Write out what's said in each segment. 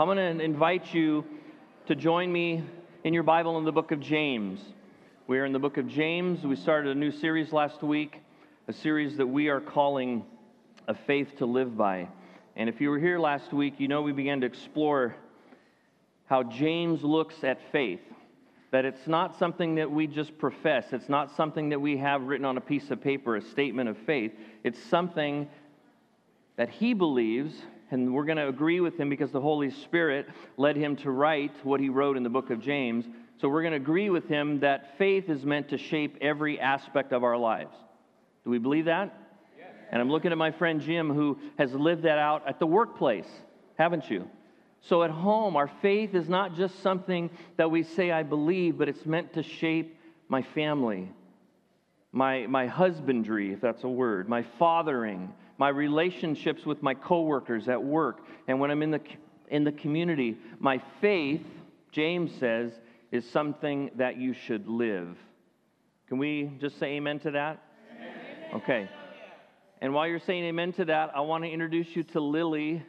I'm going to invite you to join me in your Bible in the book of James. We are in the book of James. We started a new series last week, a series that we are calling A Faith to Live By. And if you were here last week, you know we began to explore how James looks at faith. That it's not something that we just profess. It's not something that we have written on a piece of paper, a statement of faith. It's something that he believes, and we're going to agree with him because the Holy Spirit led him to write what he wrote in the book of James. So we're going to agree with him that faith is meant to shape every aspect of our lives. Do we believe that? Yes. And I'm looking at my friend Jim, who has lived that out at the workplace, haven't you? So at home, our faith is not just something that we say, I believe, but it's meant to shape my family, my husbandry, if that's a word, my fathering, my relationships with my coworkers at work, and when I'm in the community. My faith, James says, is something that you should live. Can we just say amen to that? Amen. Okay. And while you're saying amen to that, I want to introduce you to Lily.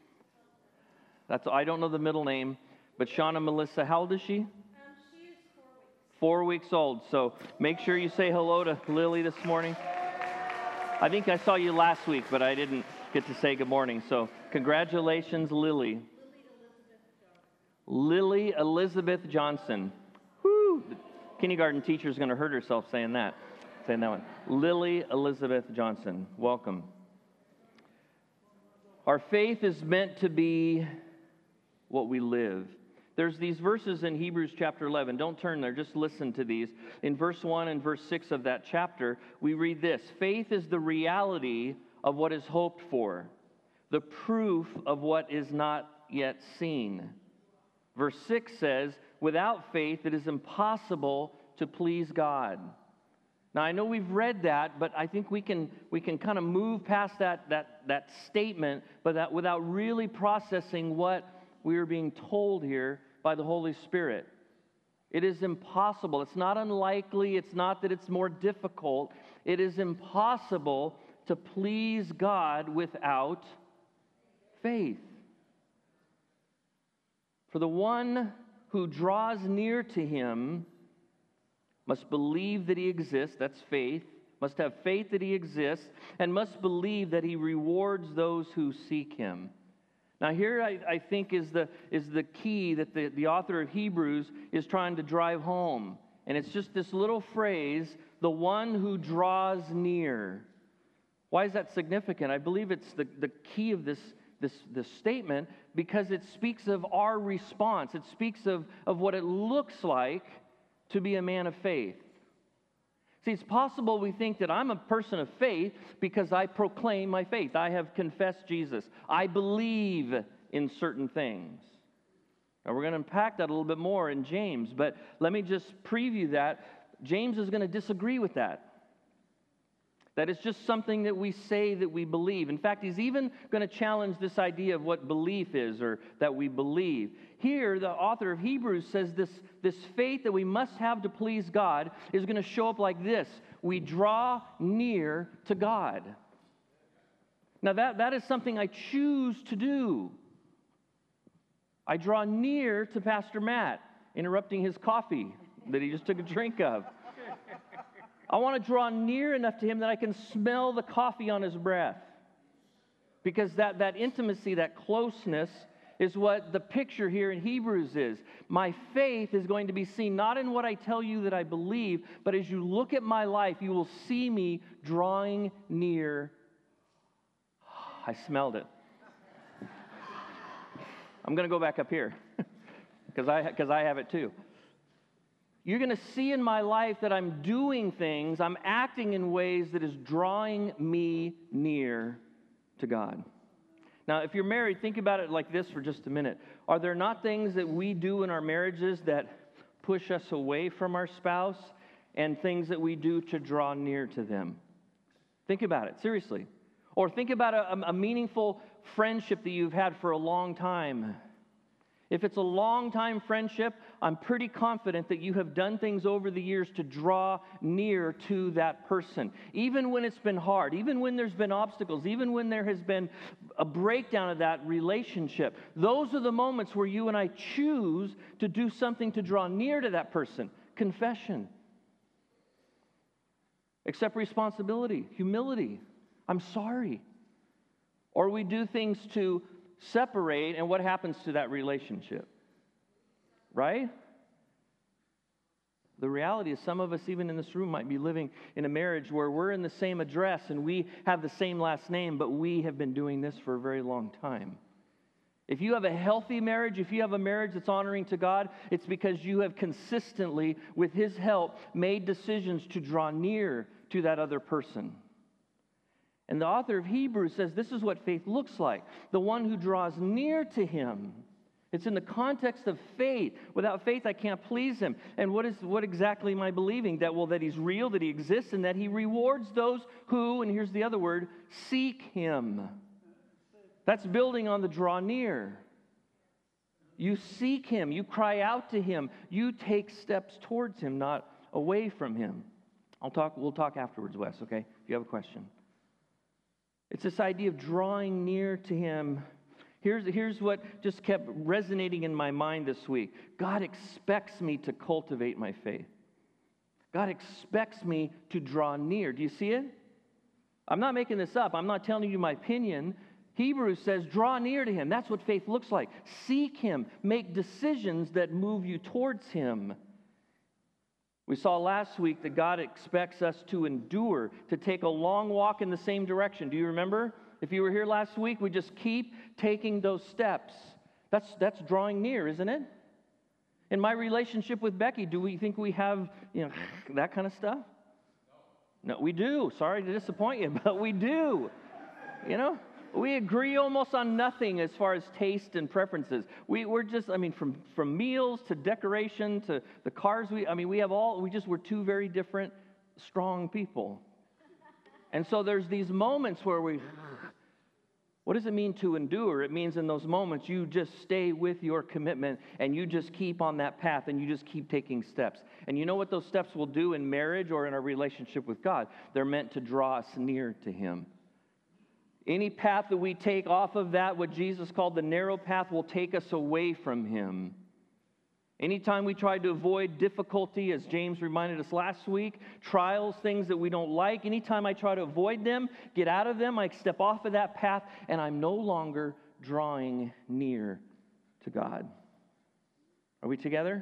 I don't know the middle name, but Shauna Melissa, how old is she? She is 4 weeks. 4 weeks old. So make sure you say hello to Lily this morning. I think I saw you last week, but I didn't get to say good morning. So congratulations, Lily. Lily Elizabeth Johnson. Woo! The kindergarten teacher's going to hurt herself saying that one. Lily Elizabeth Johnson. Welcome. Our faith is meant to be what we live. There's these verses in Hebrews chapter 11. Don't turn there, just listen to these. In verse 1 and verse 6 of that chapter, we read this: faith is the reality of what is hoped for, the proof of what is not yet seen. Verse 6 says, without faith it is impossible to please God. Now, I know we've read that, but I think we can kind of move past that statement, but that without really processing what we are being told here by the Holy Spirit. It is impossible. It's not unlikely. It's not that it's more difficult. It is impossible to please God without faith. For the one who draws near to Him must believe that He exists, that's faith, must have faith that He exists, and must believe that He rewards those who seek Him. Now here I think is the key that the author of Hebrews is trying to drive home. And it's just this little phrase, the one who draws near. Why is that significant? I believe it's the key of this statement because it speaks of our response. It speaks of what it looks like to be a man of faith. See, it's possible we think that I'm a person of faith because I proclaim my faith. I have confessed Jesus. I believe in certain things. Now, we're going to unpack that a little bit more in James, but let me just preview that. James is going to disagree with that. That it's just something that we say that we believe. In fact, he's even going to challenge this idea of what belief is or that we believe. Here, the author of Hebrews says this faith that we must have to please God is going to show up like this. We draw near to God. Now, that is something I choose to do. I draw near to Pastor Matt, interrupting his coffee that he just took a drink of. I want to draw near enough to him that I can smell the coffee on his breath. Because that intimacy, that closeness, is what the picture here in Hebrews is. My faith is going to be seen not in what I tell you that I believe, but as you look at my life, you will see me drawing near. I smelled it. I'm going to go back up here because I have it too. You're going to see in my life that I'm doing things, I'm acting in ways that is drawing me near to God. Now, if you're married, think about it like this for just a minute. Are there not things that we do in our marriages that push us away from our spouse and things that we do to draw near to them? Think about it, seriously. Or think about a meaningful friendship that you've had for a long time. If it's a long-time friendship, I'm pretty confident that you have done things over the years to draw near to that person. Even when it's been hard, even when there's been obstacles, even when there has been a breakdown of that relationship, those are the moments where you and I choose to do something to draw near to that person. Confession. Accept responsibility. Humility. I'm sorry. Or we do things to separate, and what happens to that relationship? Right? The reality is some of us, even in this room, might be living in a marriage where we're in the same address and we have the same last name, but we have been doing this for a very long time. If you have a healthy marriage, if you have a marriage that's honoring to God, it's because you have consistently, with His help, made decisions to draw near to that other person. And the author of Hebrews says this is what faith looks like. The one who draws near to Him. It's in the context of faith. Without faith, I can't please Him. And what exactly am I believing? That He's real, that He exists, and that He rewards those who, and here's the other word, seek Him. That's building on the draw near. You seek Him. You cry out to Him. You take steps towards Him, not away from Him. We'll talk afterwards, Wes, okay? If you have a question. It's this idea of drawing near to Him. Here's what just kept resonating in my mind this week. God expects me to cultivate my faith. God expects me to draw near. Do you see it? I'm not making this up. I'm not telling you my opinion. Hebrews says, draw near to Him. That's what faith looks like. Seek Him. Make decisions that move you towards Him. We saw last week that God expects us to endure, to take a long walk in the same direction. Do you remember? If you were here last week, we just keep taking those steps. That's drawing near, isn't it? In my relationship with Becky, do we think we have, that kind of stuff? No, we do. Sorry to disappoint you, but we do. We agree almost on nothing as far as taste and preferences. We're just, from meals to decoration to the cars, we're two very different, strong people. And so there's these moments where what does it mean to endure? It means in those moments you just stay with your commitment and you just keep on that path and you just keep taking steps. And you know what those steps will do in marriage or in our relationship with God? They're meant to draw us near to Him. Any path that we take off of that, what Jesus called the narrow path, will take us away from Him. Anytime we try to avoid difficulty, as James reminded us last week, trials, things that we don't like, anytime I try to avoid them, get out of them, I step off of that path, and I'm no longer drawing near to God. Are we together?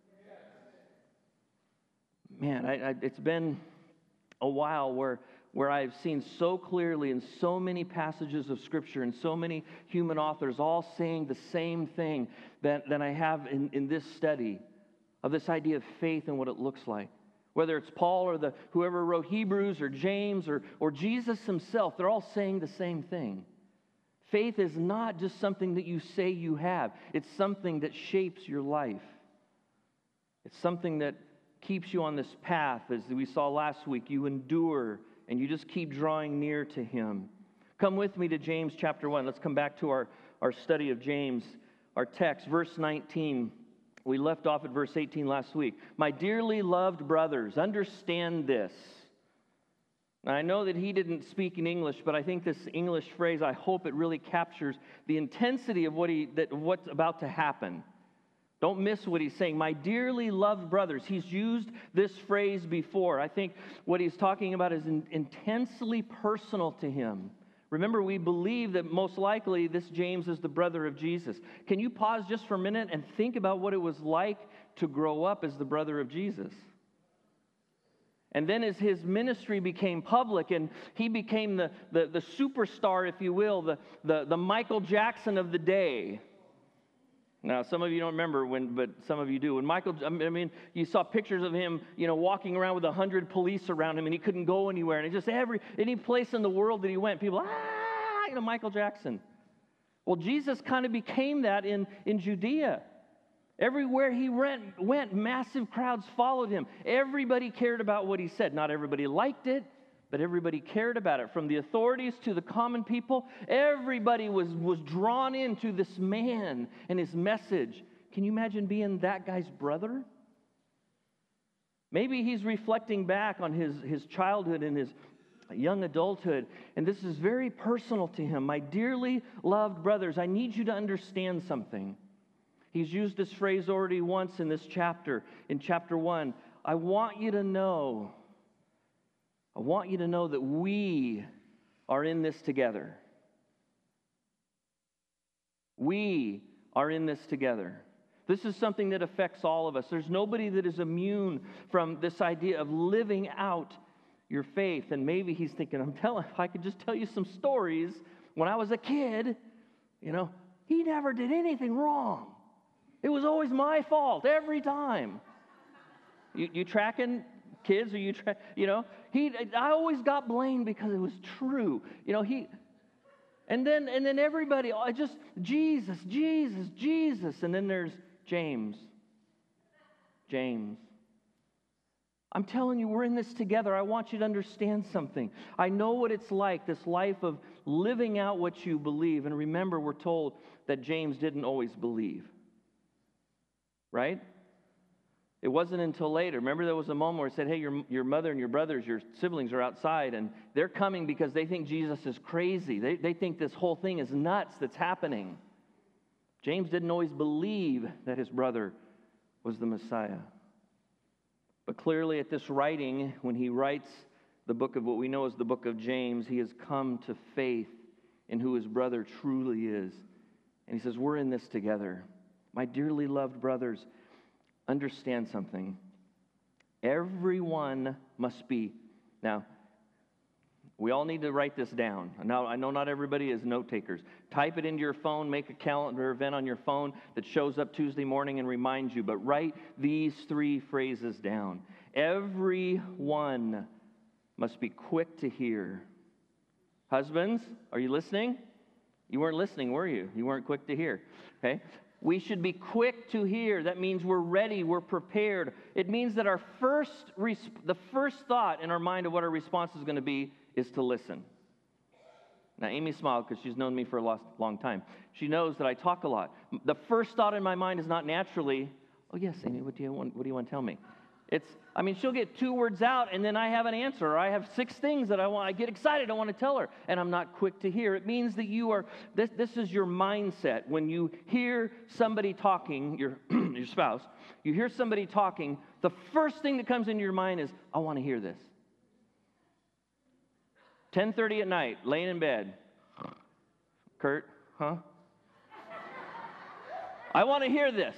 Man, it's been a while where I've seen so clearly in so many passages of Scripture and so many human authors all saying the same thing that I have in this study of this idea of faith and what it looks like. Whether it's Paul or whoever wrote Hebrews or James or Jesus Himself, they're all saying the same thing. Faith is not just something that you say you have. It's something that shapes your life. It's something that keeps you on this path, as we saw last week. You endure and you just keep drawing near to Him. Come with me to James chapter 1. Let's come back to our study of James, our text, verse 19. We left off at verse 18 last week. My dearly loved brothers, understand this. Now, I know that he didn't speak in English, but I think this English phrase, I hope it really captures the intensity of what's about to happen. Don't miss what he's saying. My dearly loved brothers. He's used this phrase before. I think what he's talking about is intensely personal to him. Remember, we believe that most likely this James is the brother of Jesus. Can you pause just for a minute and think about what it was like to grow up as the brother of Jesus? And then as his ministry became public and he became the superstar, if you will, the Michael Jackson of the day. Now, some of you don't remember but some of you do. When you saw pictures of him, walking around with 100 police around him, and he couldn't go anywhere. And it's just any place in the world that he went, people, Michael Jackson. Well, Jesus kind of became that in Judea. Everywhere he went, massive crowds followed him. Everybody cared about what he said. Not everybody liked it, but everybody cared about it. From the authorities to the common people, everybody was drawn into this man and his message. Can you imagine being that guy's brother? Maybe he's reflecting back on his childhood and his young adulthood, and this is very personal to him. My dearly loved brothers, I need you to understand something. He's used this phrase already once in this chapter, in chapter 1. I want you to know that we are in this together. We are in this together. This is something that affects all of us. There's nobody that is immune from this idea of living out your faith. And maybe he's thinking, if I could just tell you some stories. When I was a kid, he never did anything wrong. It was always my fault every time. You tracking kids? Or I always got blamed because it was true. And then everybody, just Jesus, Jesus, Jesus. And then there's James. I'm telling you, we're in this together. I want you to understand something. I know what it's like, this life of living out what you believe. And remember, we're told that James didn't always believe. Right? It wasn't until later. Remember, there was a moment where it said, hey, your mother and your brothers, your siblings are outside, and they're coming because they think Jesus is crazy. They think this whole thing is nuts that's happening. James didn't always believe that his brother was the Messiah. But clearly at this writing, when he writes the book of what we know as the book of James, he has come to faith in who his brother truly is. And he says, we're in this together. My dearly loved brothers, understand something. Everyone must be. Now, we all need to write this down. Now, I know not everybody is note takers. Type it into your phone, make a calendar event on your phone that shows up Tuesday morning and reminds you. But write these 3 phrases down. Everyone must be quick to hear. Husbands, are you listening? You weren't listening, were you? You weren't quick to hear. Okay? We should be quick to hear. That means we're ready, we're prepared. It means that the first thought in our mind of what our response is going to be is to listen. Now, Amy smiled because she's known me for a long time. She knows that I talk a lot. The first thought in my mind is not naturally, oh yes, Amy, what do you want to tell me? She'll get 2 words out, and then I have an answer, or I have 6 things that I get excited, I want to tell her, and I'm not quick to hear. It means that this is your mindset. When you hear somebody talking, your spouse, you hear somebody talking, the first thing that comes into your mind is, I want to hear this. 10:30 at night, laying in bed. Kurt, huh? I want to hear this.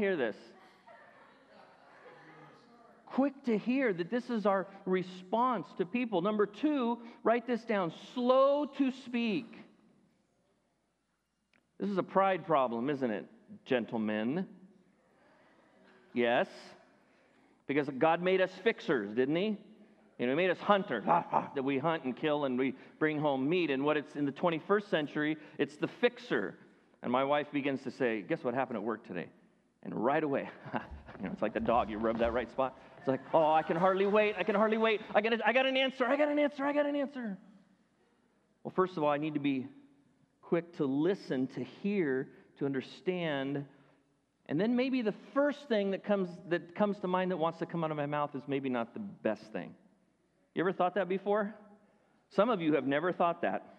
Quick to hear that this is our response to people. Number 2, write this down. Slow to speak. This is a pride problem, isn't it, gentlemen? Yes. Because God made us fixers, didn't He? He made us hunters, that we hunt and kill and we bring home meat. And what it's in the 21st century, it's the fixer. And my wife begins to say, guess what happened at work today? And right away, it's like the dog, you rub that right spot. It's like, oh, I can hardly wait. I got an answer. Well, first of all, I need to be quick to listen, to hear, to understand. And then maybe the first thing that comes to mind that wants to come out of my mouth is maybe not the best thing. You ever thought that before? Some of you have never thought that.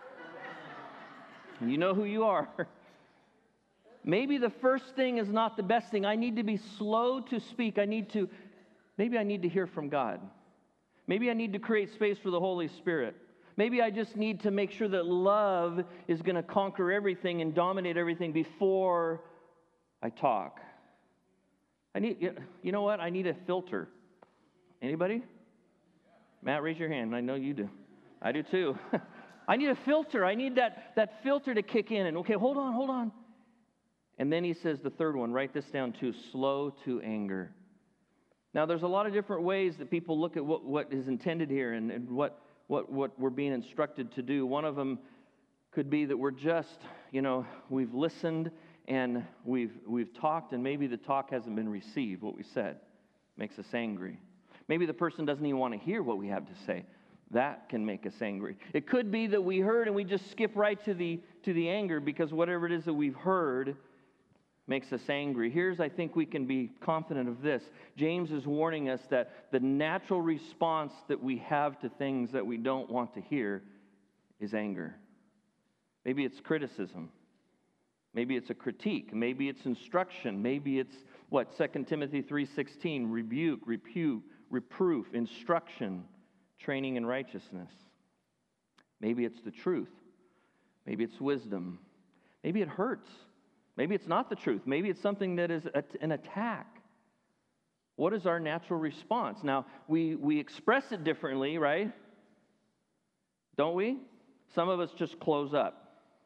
You know who you are. Maybe the first thing is not the best thing. I need to be slow to speak. Maybe I need to hear from God. Maybe I need to create space for the Holy Spirit. Maybe I just need to make sure that love is going to conquer everything and dominate everything before I talk. You know what? I need a filter. Anybody? Matt, raise your hand. I know you do. I do too. I need a filter. I need that filter to kick in. And okay, hold on. And then he says the third one, write this down too, slow to anger. Now, there's a lot of different ways that people look at what is intended here and what we're being instructed to do. One of them could be that we're just, we've listened and we've talked, and maybe the talk hasn't been received, what we said. Makes us angry. Maybe the person doesn't even want to hear what we have to say. That can make us angry. It could be that we heard and we just skip right to the anger because whatever it is that we've heard makes us angry. Here's, I think we can be confident of this. James is warning us that the natural response that we have to things that we don't want to hear is anger. Maybe it's criticism. Maybe it's a critique. Maybe it's instruction. Maybe it's, 2 Timothy 3:16, rebuke, reproof, instruction, training in righteousness. Maybe it's the truth. Maybe it's wisdom. Maybe it hurts. Maybe it's not the truth. Maybe it's something that is an attack. What is our natural response? Now, we express it differently, right? Don't we? Some of us just close up.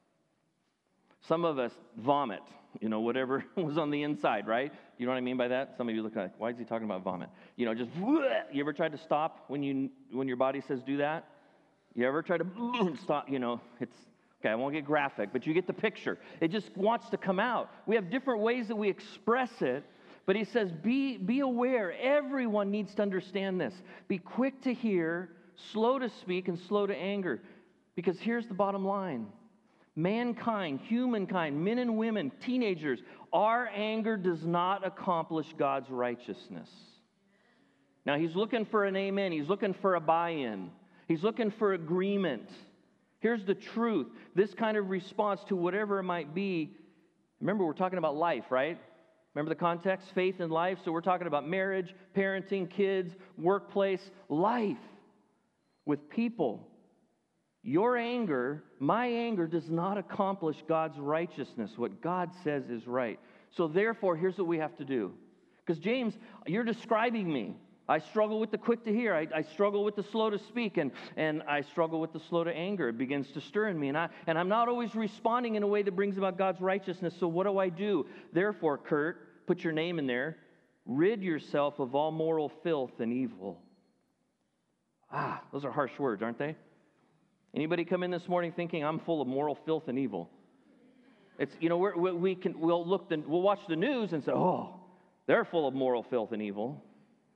Some of us vomit, whatever was on the inside, right? You know what I mean by that? Some of you look like, why is he talking about vomit? Just, you ever tried to stop when your body says do that? You ever try to stop, it's, okay, I won't get graphic, but you get the picture. It just wants to come out. We have different ways that we express it, but he says, be aware. Everyone needs to understand this. Be quick to hear, slow to speak, and slow to anger. Because here's the bottom line. Mankind, humankind, men and women, teenagers, our anger does not accomplish God's righteousness. Now, he's looking for an amen. He's looking for a buy-in. He's looking for agreement. Here's the truth. This kind of response to whatever it might be, remember, we're talking about life, right? Remember the context? Faith and life. So we're talking about marriage, parenting, kids, workplace, life with people. Your anger, my anger, does not accomplish God's righteousness, what God says is right. So therefore, here's what we have to do. Because James, you're describing me. I struggle with the quick to hear. I struggle with the slow to speak, and I struggle with the slow to anger. It begins to stir in me, and I'm not always responding in a way that brings about God's righteousness. So what do? Therefore, Kurt, put your name in there. Rid yourself of all moral filth and evil. Those are harsh words, aren't they? Anybody come in this morning thinking I'm full of moral filth and evil? It's we'll watch the news and say, oh, they're full of moral filth and evil.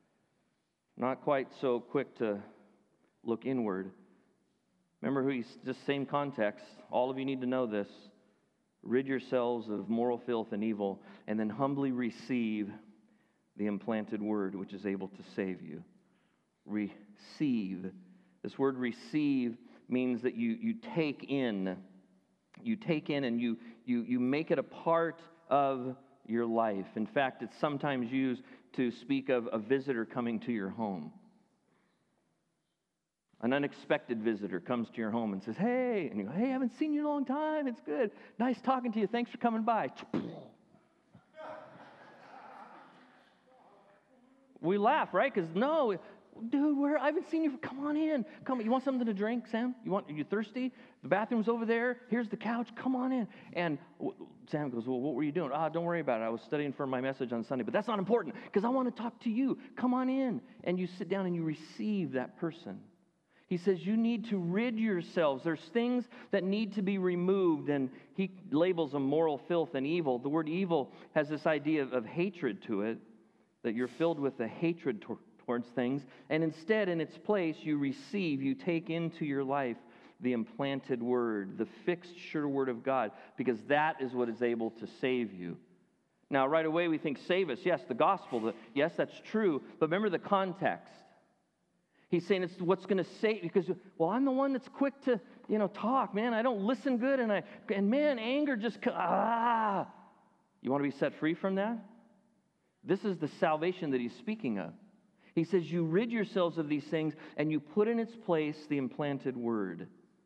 Not quite so quick to look inward. Remember who he's just same context. All of you need to know this. Rid yourselves of moral filth and evil, and then humbly receive the implanted word which is able to save you. Receive. This word receive means that you take in. You take in and you make it a part of your life. In fact, it's sometimes used to speak of a visitor coming to your home. An unexpected visitor comes to your home and says, hey, and you go, hey, I haven't seen you in a long time. It's good. Nice talking to you. Thanks for coming by. We laugh, right? Because no, dude, I haven't seen you. Come on in. Come. You want something to drink, Sam? Are you thirsty? The bathroom's over there. Here's the couch. Come on in. And Sam goes, well, what were you doing? Don't worry about it. I was studying for my message on Sunday. But that's not important because I want to talk to you. Come on in. And you sit down and you receive that person. He says you need to rid yourselves. There's things that need to be removed. And he labels them moral filth and evil. The word evil has this idea of hatred to it, that you're filled with a hatred towards things, and instead, in its place, you take into your life the implanted word, the fixed, sure word of God, because that is what is able to save you. Now, right away, we think, save us. Yes, the gospel. Yes, that's true, but remember the context. He's saying it's what's going to save you, because, well, I'm the one that's quick to, talk, man. I don't listen good, and man, anger just, You want to be set free from that? This is the salvation that he's speaking of. He says you rid yourselves of these things and you put in its place the implanted word.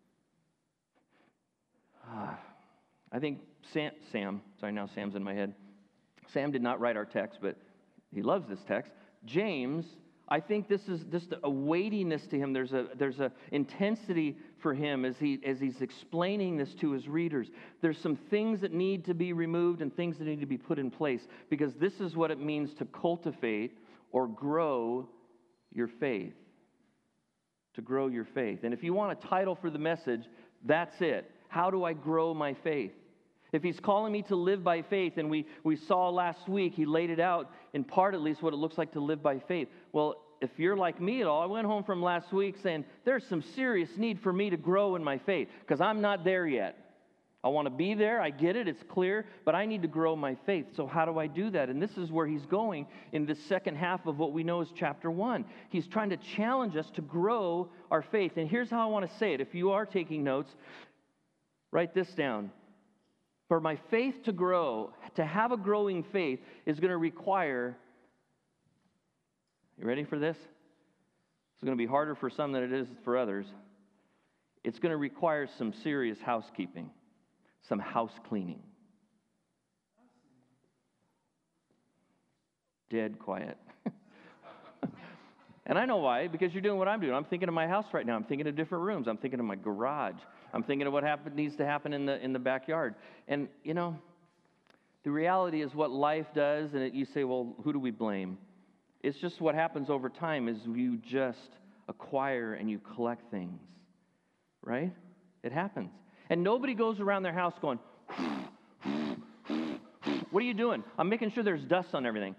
I think now Sam's in my head. Sam did not write our text, but he loves this text. James, I think this is just a weightiness to him. There's a intensity for him as he's explaining this to his readers. There's some things that need to be removed and things that need to be put in place, because this is what it means to cultivate or grow your faith. To grow your faith. And if you want a title for the message, that's it. How do I grow my faith? If he's calling me to live by faith, and we saw last week, he laid it out in part at least what it looks like to live by faith. Well, if you're like me at all, I went home from last week saying, there's some serious need for me to grow in my faith because I'm not there yet. I want to be there. I get it. It's clear. But I need to grow my faith. So how do I do that? And this is where he's going in the second half of what we know as chapter 1. He's trying to challenge us to grow our faith. And here's how I want to say it. If you are taking notes, write this down. For my faith to grow, to have a growing faith is going to require, you ready for this? It's going to be harder for some than it is for others. It's going to require some serious housekeeping. Some house cleaning. Dead quiet. And I know why, because you're doing what I'm doing. I'm thinking of my house right now. I'm thinking of different rooms. I'm thinking of my garage. I'm thinking of what needs to happen in the backyard. And, you know, the reality is what life does, and you say, well, who do we blame? It's just what happens over time is you just acquire and you collect things, right? It happens. And nobody goes around their house going, what are you doing? I'm making sure there's dust on everything.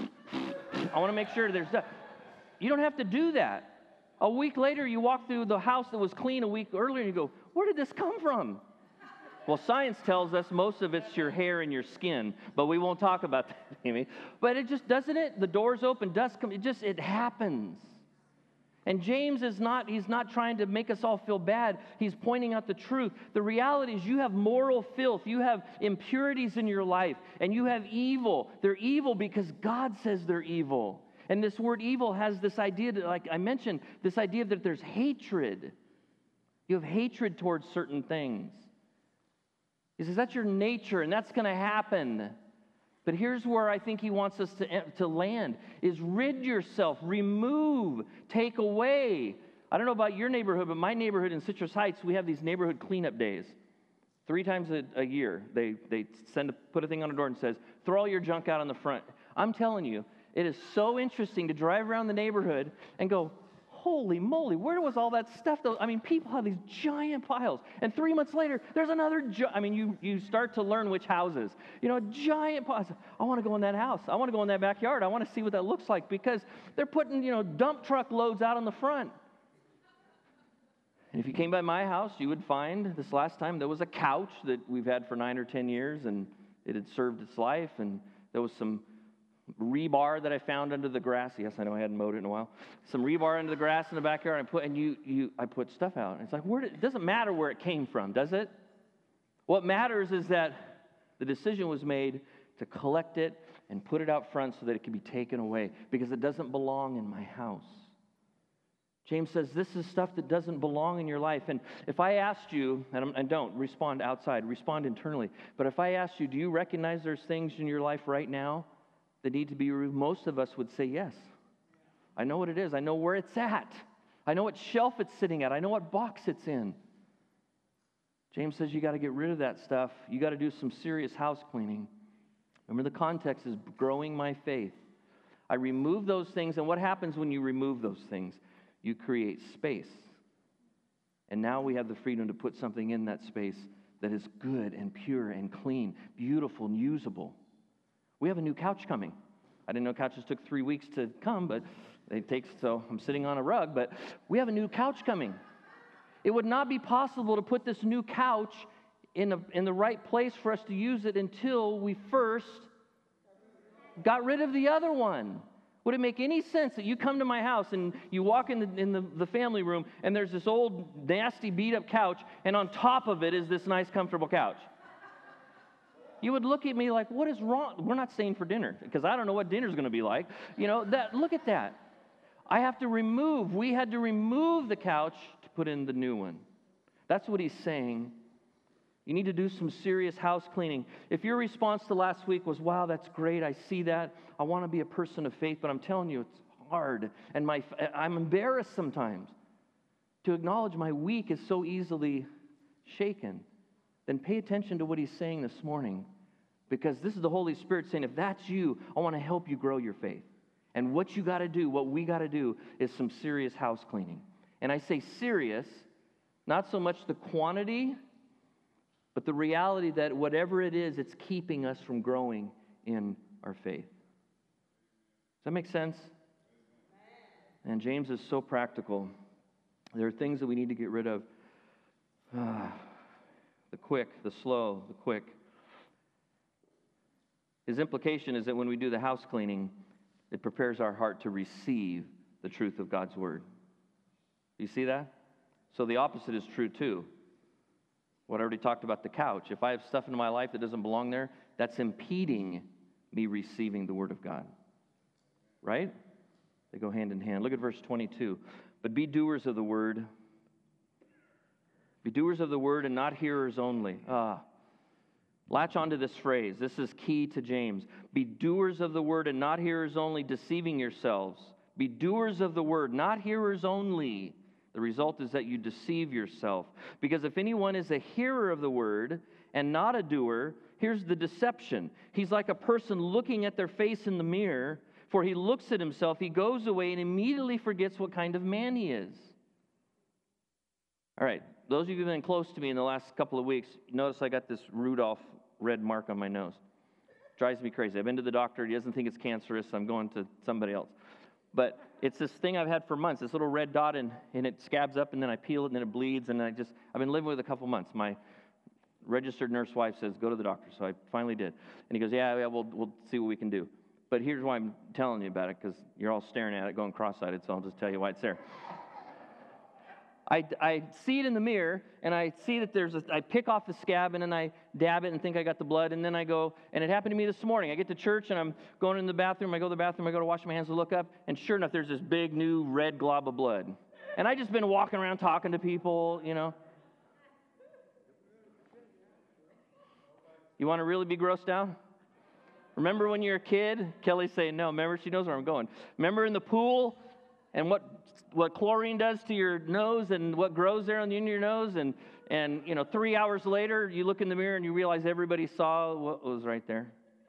I want to make sure there's dust. You don't have to do that. A week later, you walk through the house that was clean a week earlier and you go, where did this come from? Well, science tells us most of it's your hair and your skin, but we won't talk about that, Amy. But it just, doesn't it? The doors open, dust comes, it happens. And James he's not trying to make us all feel bad. He's pointing out the truth. The reality is you have moral filth. You have impurities in your life. And you have evil. They're evil because God says they're evil. And this word evil has this idea, that, like I mentioned, this idea that there's hatred. You have hatred towards certain things. He says that's your nature and that's going to happen. But here's where I think he wants us to land, is rid yourself, remove, take away. I don't know about your neighborhood, but my neighborhood in Citrus Heights, we have these neighborhood cleanup days. 3 times a year, they put a thing on a door and says, throw all your junk out on the front. I'm telling you, it is so interesting to drive around the neighborhood and go, holy moly, where was all that stuff? I mean, people have these giant piles. And 3 months later, there's another, you start to learn which houses. You know, giant piles. I want to go in that house. I want to go in that backyard. I want to see what that looks like because they're putting, dump truck loads out on the front. And if you came by my house, you would find this last time there was a couch that we've had for 9 or 10 years and it had served its life. And there was some rebar that I found under the grass. Yes, I know I hadn't mowed it in a while. Some rebar under the grass in the backyard. I put stuff out. And it's like, it doesn't matter where it came from, does it? What matters is that the decision was made to collect it and put it out front so that it can be taken away because it doesn't belong in my house. James says this is stuff that doesn't belong in your life. And if I asked you, and don't respond outside, respond internally. But if I asked you, do you recognize there's things in your life right now that need to be removed? Most of us would say yes. I know what it is. I know where it's at. I know what shelf it's sitting at. I know what box it's in. James says you got to get rid of that stuff. You got to do some serious house cleaning. Remember, the context is growing my faith. I remove those things, and what happens when you remove those things? You create space. And now we have the freedom to put something in that space that is good and pure and clean, beautiful and usable. We have a new couch coming. I didn't know couches took 3 weeks to come, but so I'm sitting on a rug, but we have a new couch coming. It would not be possible to put this new couch in the right place for us to use it until we first got rid of the other one. Would it make any sense that you come to my house and you walk in the family room and there's this old, nasty, beat-up couch, and on top of it is this nice, comfortable couch? You would look at me like, what is wrong? We're not staying for dinner because I don't know what dinner's going to be like. Look at that. We had to remove the couch to put in the new one. That's what he's saying. You need to do some serious house cleaning. If your response to last week was, wow, that's great, I see that, I want to be a person of faith, but I'm telling you, it's hard, and I'm embarrassed sometimes to acknowledge my week is so easily shaken, then pay attention to what he's saying this morning, because this is the Holy Spirit saying, if that's you, I want to help you grow your faith. And what you got to do, what we got to do, is some serious house cleaning. And I say serious, not so much the quantity, but the reality that whatever it is, it's keeping us from growing in our faith. Does that make sense? And James is so practical. There are things that we need to get rid of. The quick, the slow, the quick. His implication is that when we do the house cleaning, it prepares our heart to receive the truth of God's Word. Do you see that? So the opposite is true too. What I already talked about the couch. If I have stuff in my life that doesn't belong there, that's impeding me receiving the Word of God. Right? They go hand in hand. Look at verse 22. But be doers of the Word. Be doers of the Word and not hearers only. Latch onto this phrase. This is key to James. Be doers of the Word and not hearers only, deceiving yourselves. Be doers of the Word, not hearers only. The result is that you deceive yourself. Because if anyone is a hearer of the Word and not a doer, here's the deception. He's like a person looking at their face in the mirror, for he looks at himself, he goes away and immediately forgets what kind of man he is. All right, those of you who've been close to me in the last couple of weeks, notice I got this Rudolph red mark on my nose. Drives me crazy. I've been to the doctor. He doesn't think it's cancerous. I'm going to somebody else. But it's this thing I've had for months, this little red dot, and it scabs up, and then I peel it, and then it bleeds, and I've been living with it a couple months. My registered nurse wife says, go to the doctor. So I finally did. And he goes, yeah, we'll see what we can do. But here's why I'm telling you about it, because you're all staring at it, going cross-eyed, so I'll just tell you why it's there. I see it in the mirror, and I see that I pick off the scab, and then I dab it and think I got the blood, and then I go, and it happened to me this morning. I get to church, and I'm going in the bathroom. I go to the bathroom. I go to wash my hands to look up, and sure enough, there's this big, new red glob of blood. And I just been walking around talking to people, You want to really be grossed out? Remember when you're a kid? Kelly's saying no. Remember, she knows where I'm going. Remember in the pool and what chlorine does to your nose and what grows there in your nose? And 3 hours later, you look in the mirror and you realize everybody saw what was right there.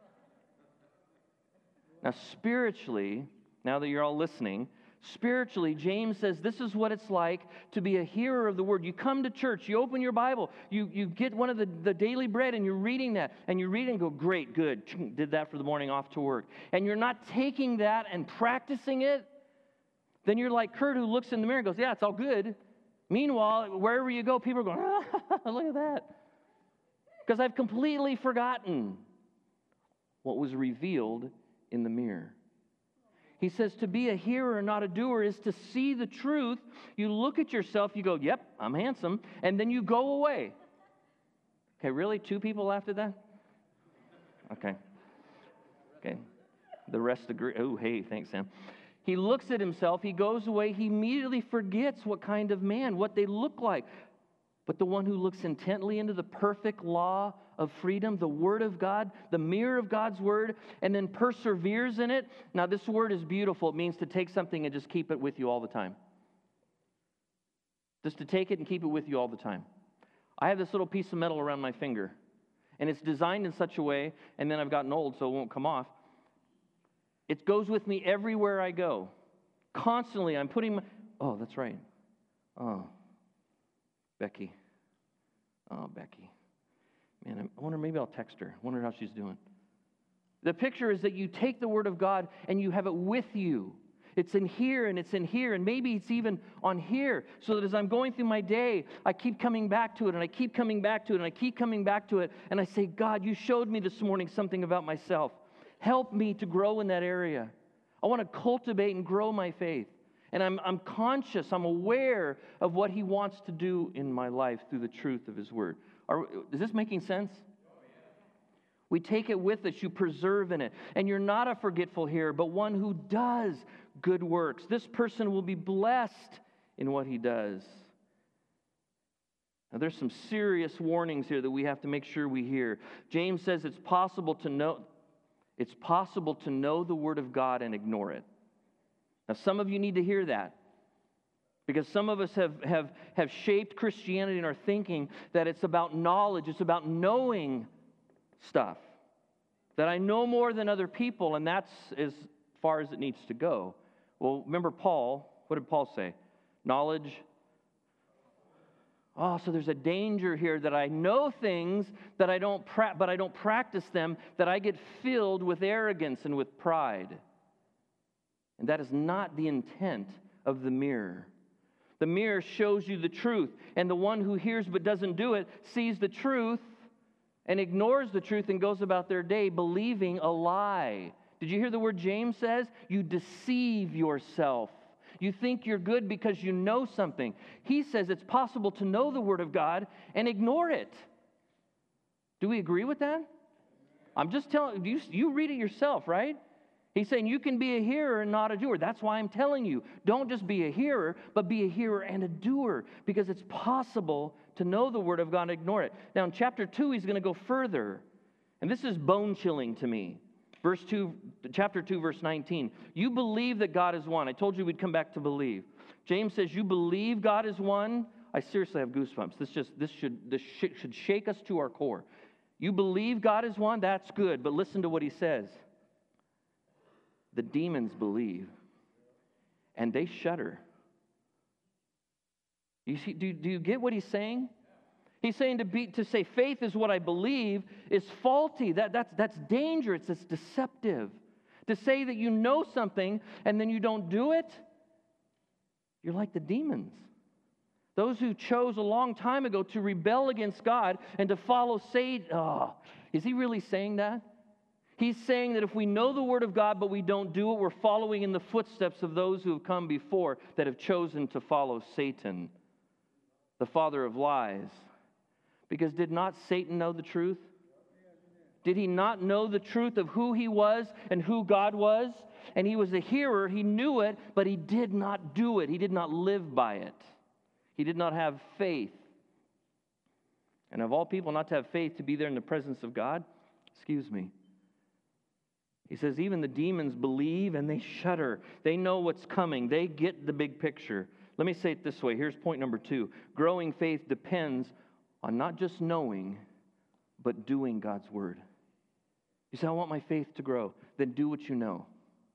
Now, spiritually, now that you're all listening, spiritually, James says this is what it's like to be a hearer of the Word. You come to church, you open your Bible, you get one of the daily bread, and you're reading that, and you read and go, great, good, did that for the morning off to work. And you're not taking that and practicing it, then you're like Kurt, who looks in the mirror and goes, yeah, it's all good. Meanwhile, wherever you go, people are going, look at that. Because I've completely forgotten what was revealed in the mirror. He says to be a hearer and not a doer is to see the truth. You look at yourself, you go, yep, I'm handsome, and then you go away. Okay, really? 2 people laughed at that? Okay. The rest agree. Oh, hey, thanks, Sam. He looks at himself, he goes away, he immediately forgets what kind of man, what they look like. But the one who looks intently into the perfect law of freedom, the Word of God, the mirror of God's Word, and then perseveres in it. Now, this word is beautiful. It means to take something and just keep it with you all the time. Just to take it and keep it with you all the time. I have this little piece of metal around my finger, and it's designed in such a way, and then I've gotten old, so it won't come off. It goes with me everywhere I go. Constantly, I'm putting oh, that's right. Oh, Becky. Oh, Becky. Man, I wonder, maybe I'll text her. I wonder how she's doing. The picture is that you take the Word of God and you have it with you. It's in here and it's in here, and maybe it's even on here, so that as I'm going through my day, I keep coming back to it, and I keep coming back to it, and I keep coming back to it, and I say, God, you showed me this morning something about myself. Help me to grow in that area. I want to cultivate and grow my faith. And I'm conscious, I'm aware of what He wants to do in my life through the truth of His Word. Is this making sense? We take it with us, you preserve in it. And you're not a forgetful hearer, but one who does good works. This person will be blessed in what he does. Now, there's some serious warnings here that we have to make sure we hear. James says it's possible to know the Word of God and ignore it. Now, some of you need to hear that, because some of us have shaped Christianity in our thinking that it's about knowledge, it's about knowing stuff, that I know more than other people, and that's as far as it needs to go. Well, remember Paul, what did Paul say? Knowledge. Oh, so there's a danger here that I know things that I don't practice them, that I get filled with arrogance and with pride. And that is not the intent of the mirror. The mirror shows you the truth, and the one who hears but doesn't do it sees the truth and ignores the truth and goes about their day believing a lie. Did you hear the word James says? You deceive yourself. You think you're good because you know something. He says it's possible to know the Word of God and ignore it. Do we agree with that? I'm just telling you, you read it yourself, right? He's saying you can be a hearer and not a doer. That's why I'm telling you, don't just be a hearer, but be a hearer and a doer, because it's possible to know the Word of God and ignore it. Now in chapter 2, he's going to go further, and this is bone-chilling to me. Chapter 2, verse 19. You believe that God is one. I told you we'd come back to believe. James says, you believe God is one. I seriously have goosebumps. This should shake us to our core. You believe God is one, that's good, but listen to what he says. The demons believe, and they shudder. You see, do you get what he's saying? He's saying to say faith is what I believe is faulty. That's dangerous. It's deceptive. To say that you know something and then you don't do it, you're like the demons. Those who chose a long time ago to rebel against God and to follow Satan. Oh, is he really saying that? He's saying that if we know the Word of God but we don't do it, we're following in the footsteps of those who have come before that have chosen to follow Satan, the father of lies. Because did not Satan know the truth? Did he not know the truth of who he was and who God was? And he was a hearer, he knew it, but he did not do it. He did not live by it. He did not have faith. And of all people not to have faith to be there in the presence of God, excuse me. He says even the demons believe and they shudder. They know what's coming. They get the big picture. Let me say it this way. Here's point number 2. Growing faith depends on not just knowing, but doing God's Word. You say, I want my faith to grow. Then do what you know.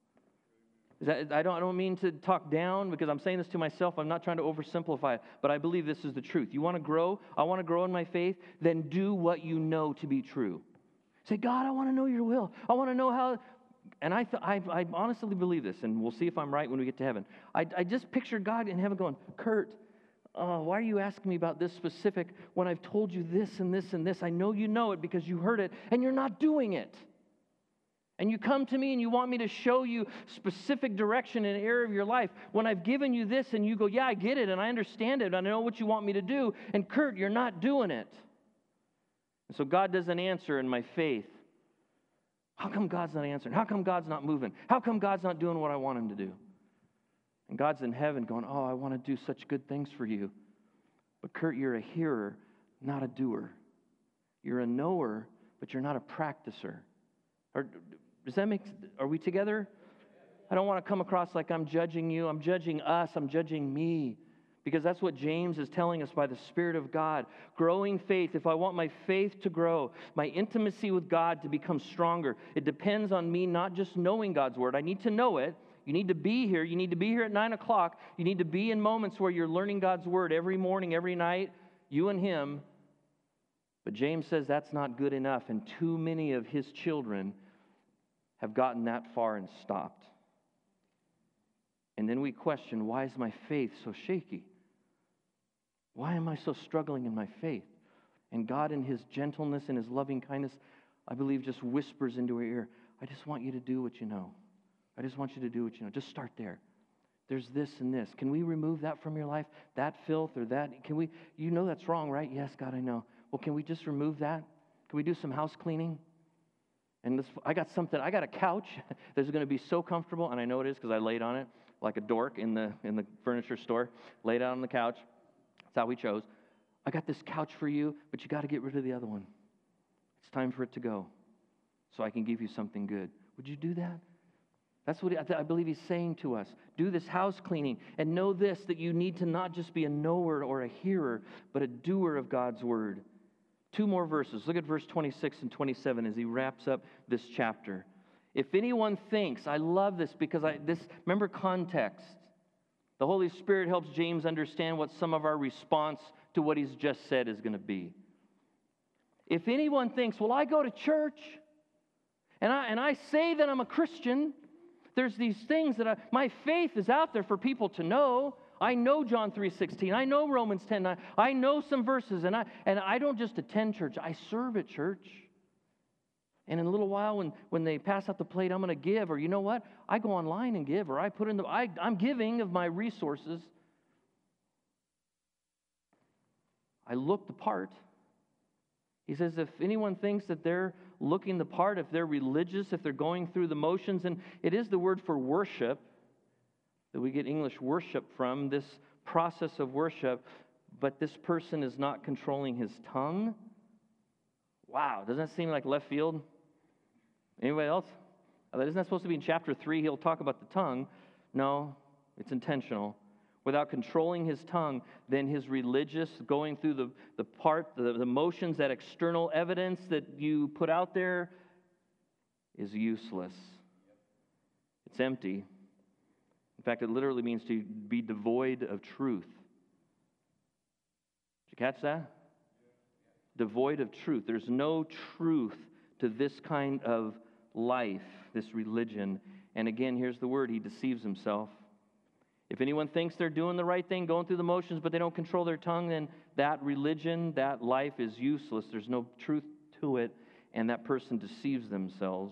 I don't mean to talk down because I'm saying this to myself. I'm not trying to oversimplify it, but I believe this is the truth. You want to grow? I want to grow in my faith. Then do what you know to be true. Say, God, I want to know your will. I want to know how. And I honestly believe this, and we'll see if I'm right when we get to heaven. I just picture God in heaven going, Kurt, why are you asking me about this specific when I've told you this and this and this? I know you know it because you heard it, and you're not doing it. And you come to me and you want me to show you specific direction in an area of your life when I've given you this and you go, yeah, I get it and I understand it and I know what you want me to do. And Kurt, you're not doing it. And so God doesn't answer in my faith. How come God's not answering? How come God's not moving? How come God's not doing what I want him to do? And God's in heaven going, oh, I want to do such good things for you. But Kurt, you're a hearer, not a doer. You're a knower, but you're not a practicer. Are we together? I don't want to come across like I'm judging you. I'm judging us. I'm judging me. Because that's what James is telling us by the Spirit of God. Growing faith, if I want my faith to grow, my intimacy with God to become stronger, it depends on me not just knowing God's Word. I need to know it. You need to be here. You need to be here at 9 o'clock. You need to be in moments where you're learning God's Word every morning, every night, you and Him. But James says that's not good enough, and too many of his children have gotten that far and stopped. And then we question, why is my faith so shaky? Why am I so struggling in my faith? And God in His gentleness and His loving kindness, I believe just whispers into her ear, I just want you to do what you know. I just want you to do what you know. Just start there. There's this and this. Can we remove that from your life? That filth or that? Can we? You know that's wrong, right? Yes, God, I know. Well, can we just remove that? Can we do some house cleaning? And I got a couch that's going to be so comfortable, and I know it is because I laid on it like a dork in the furniture store. Laid out on the couch. That's how we chose. I got this couch for you, but you got to get rid of the other one. It's time for it to go so I can give you something good. Would you do that? That's what I believe he's saying to us. Do this house cleaning and know this, that you need to not just be a knower or a hearer, but a doer of God's Word. 2 more verses. Look at verse 26 and 27 as he wraps up this chapter. If anyone thinks, I love this because remember context. The Holy Spirit helps James understand what some of our response to what he's just said is going to be. If anyone thinks, well, I go to church and I say that I'm a Christian, there's these things that my faith is out there for people to know. I know John 3:16. I know Romans 10:9. I know some verses, and I don't just attend church. I serve at church. And in a little while, when they pass out the plate, I'm going to give. Or you know what? I go online and give. Or I'm giving of my resources. I look the part. He says, if anyone thinks that they're looking the part, if they're religious, if they're going through the motions, and it is the word for worship, that we get English worship from, this process of worship, but this person is not controlling his tongue. Wow, doesn't that seem like left field? Anybody else? Isn't that supposed to be in chapter 3? He'll talk about the tongue. No, it's intentional. Without controlling his tongue, then his religious, going through the motions, that external evidence that you put out there is useless. It's empty. In fact, it literally means to be devoid of truth. Did you catch that? Devoid of truth. There's no truth to this kind of life, this religion. And again, here's the word, he deceives himself. If anyone thinks they're doing the right thing, going through the motions, but they don't control their tongue, then that religion, that life is useless. There's no truth to it, and that person deceives themselves.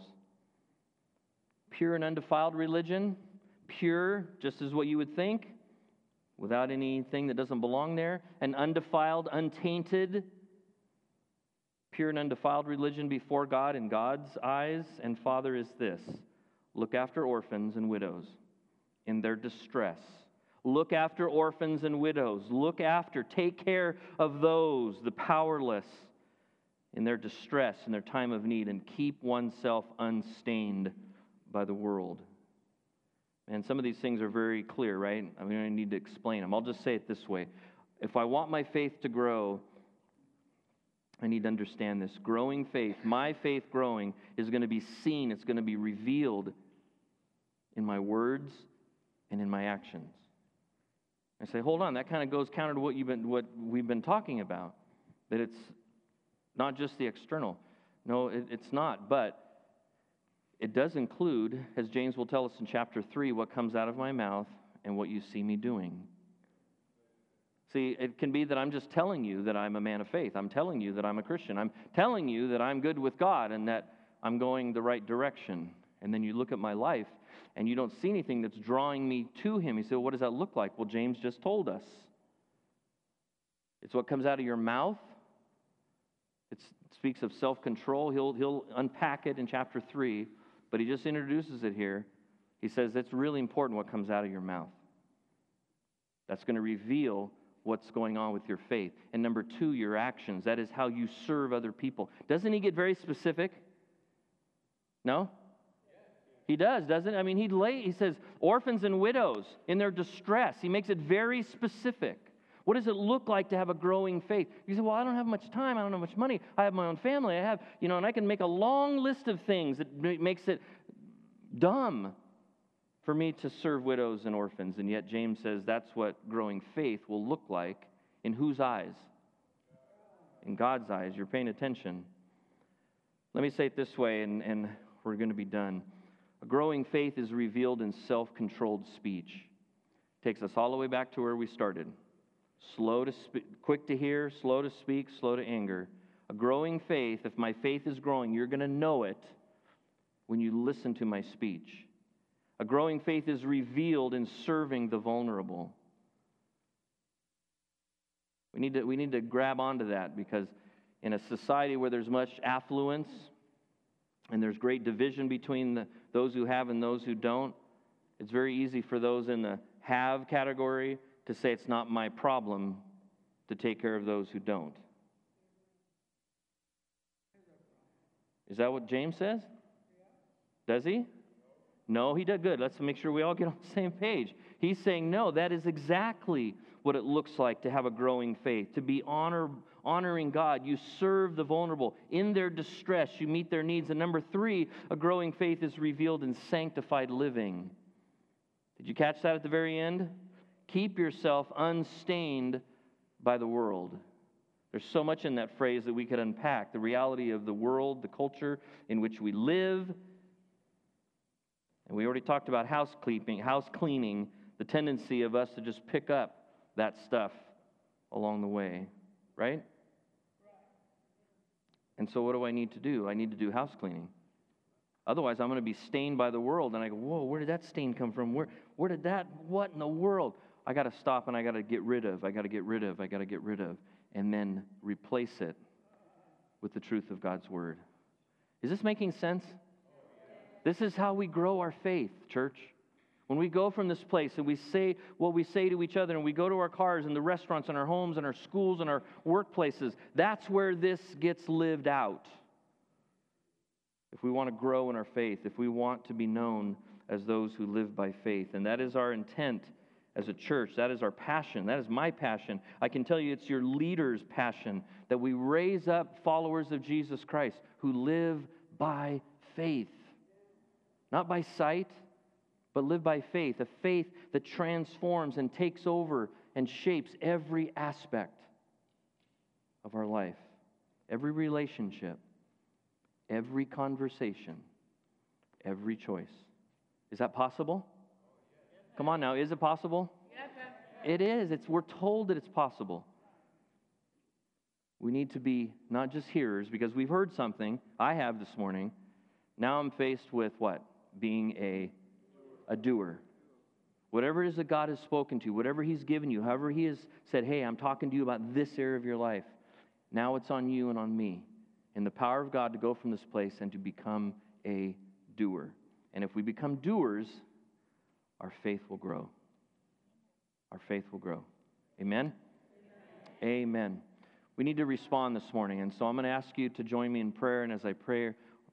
Pure and undefiled religion, pure, just as what you would think, without anything that doesn't belong there. An undefiled, untainted, pure and undefiled religion before God in God's eyes and Father is this: look after orphans and widows in their distress. Look after orphans and widows. Take care of those, the powerless, in their distress, in their time of need, and keep oneself unstained by the world. And some of these things are very clear, right? I mean, I need to explain them. I'll just say it this way. If I want my faith to grow, I need to understand this. Growing faith, my faith growing, is going to be seen, it's going to be revealed in my words and in my actions. I say, hold on, that kind of goes counter to what we've been talking about. That it's not just the external. No, it's not. But it does include, as James will tell us in chapter 3, what comes out of my mouth and what you see me doing. See, it can be that I'm just telling you that I'm a man of faith. I'm telling you that I'm a Christian. I'm telling you that I'm good with God and that I'm going the right direction. And then you look at my life and you don't see anything that's drawing me to Him. You say, well, what does that look like? Well, James just told us. It's what comes out of your mouth. It speaks of self-control. He'll unpack it in chapter 3, but he just introduces it here. He says it's really important what comes out of your mouth. That's going to reveal what's going on with your faith. And number 2, your actions. That is how you serve other people. Doesn't he get very specific? No? He does, doesn't he? I mean, he says orphans and widows in their distress. He makes it very specific. What does it look like to have a growing faith? You say, well, I don't have much time. I don't have much money. I have my own family. And I can make a long list of things that makes it dumb for me to serve widows and orphans. And yet James says that's what growing faith will look like. In whose eyes? In God's eyes. You're paying attention. Let me say it this way, and we're going to be done. A growing faith is revealed in self-controlled speech. Takes us all the way back to where we started. Quick to hear, slow to speak, slow to anger. A growing faith, if my faith is growing, you're going to know it when you listen to my speech. A growing faith is revealed in serving the vulnerable. We need to grab onto that, because in a society where there's much affluence and there's great division between those who have and those who don't, it's very easy for those in the have category to say it's not my problem to take care of those who don't. Is that what James says? Does he? No, he did. Good. Let's make sure we all get on the same page. He's saying, no, that is exactly what it looks like to have a growing faith, to be honoring God. You serve the vulnerable. In their distress, you meet their needs. And number 3, a growing faith is revealed in sanctified living. Did you catch that at the very end? Keep yourself unstained by the world. There's so much in that phrase that we could unpack. The reality of the world, the culture in which we live. And we already talked about house cleaning, the tendency of us to just pick up that stuff along the way, right? And so what do I need to do? I need to do house cleaning. Otherwise, I'm going to be stained by the world. And I go, whoa, where did that stain come from? Where did that, what in the world? I got to stop and I got to get rid of. And then replace it with the truth of God's Word. Is this making sense? This is how we grow our faith, church. When we go from this place and we say what we say to each other, and we go to our cars and the restaurants and our homes and our schools and our workplaces, that's where this gets lived out. If we want to grow in our faith, if we want to be known as those who live by faith, and that is our intent as a church, that is our passion, that is my passion. I can tell you it's your leader's passion that we raise up followers of Jesus Christ who live by faith. Not by sight, but live by faith, a faith that transforms and takes over and shapes every aspect of our life, every relationship, every conversation, every choice. Is that possible? Come on now, is it possible? Yes, It is. We're told that it's possible. We need to be not just hearers, because we've heard something. I have this morning. Now I'm faced with what? Being a doer. Whatever it is that God has spoken to, whatever He's given you, however He has said, hey, I'm talking to you about this area of your life. Now it's on you and on me, in the power of God, to go from this place and to become a doer. And if we become doers, our faith will grow. Our faith will grow. Amen? Amen. Amen. We need to respond this morning, and so I'm going to ask you to join me in prayer, and as I pray,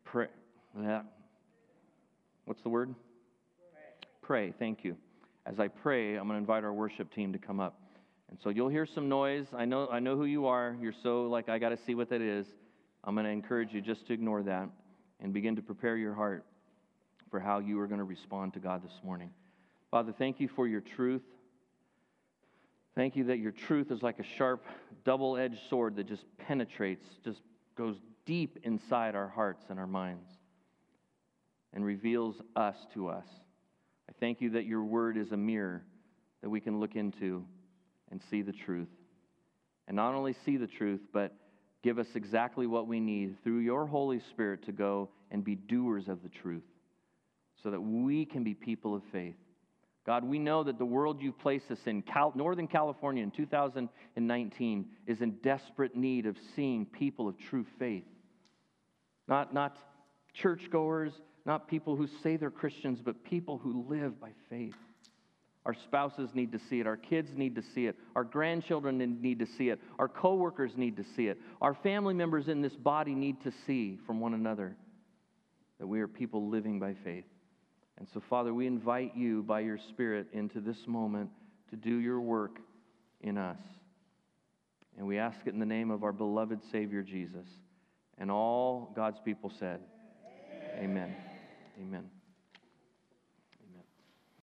what's the word? Pray. Thank you. As I pray, I'm going to invite our worship team to come up. And so you'll hear some noise. I know who you are. You're so like, I got to see what that is. I'm going to encourage you just to ignore that and begin to prepare your heart for how you are going to respond to God this morning. Father, thank you for your truth. Thank you that your truth is like a sharp, double-edged sword that just penetrates, just goes deep inside our hearts and our minds and reveals us to us. I thank you that your word is a mirror that we can look into and see the truth. And not only see the truth, but give us exactly what we need through your Holy Spirit to go and be doers of the truth so that we can be people of faith. God, we know that the world you've placed us in, Northern California in 2019, is in desperate need of seeing people of true faith. Not churchgoers, not people who say they're Christians, but people who live by faith. Our spouses need to see it. Our kids need to see it. Our grandchildren need to see it. Our coworkers need to see it. Our family members in this body need to see from one another that we are people living by faith. And so, Father, we invite you by your Spirit into this moment to do your work in us. And we ask it in the name of our beloved Savior, Jesus. And all God's people said, Amen. Amen.